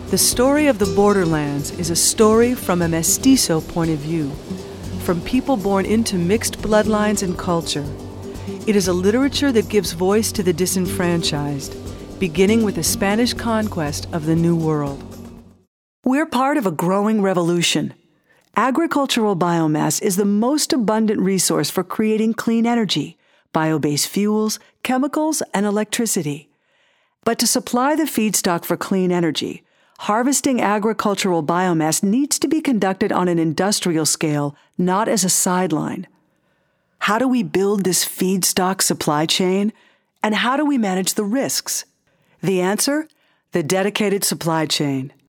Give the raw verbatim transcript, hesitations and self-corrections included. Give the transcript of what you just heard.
The story of the borderlands is a story from a mestizo point of view, from people born into mixed bloodlines and culture. It is a literature that gives voice to the disenfranchised, beginning with the Spanish conquest of the New World. We're part of a growing revolution. Agricultural biomass is the most abundant resource for creating clean energy, bio-based fuels, chemicals, and electricity. But to supply the feedstock for clean energy, harvesting agricultural biomass needs to be conducted on an industrial scale, not as a sideline. How do we build this feedstock supply chain? And how do we manage the risks? The answer? The dedicated supply chain.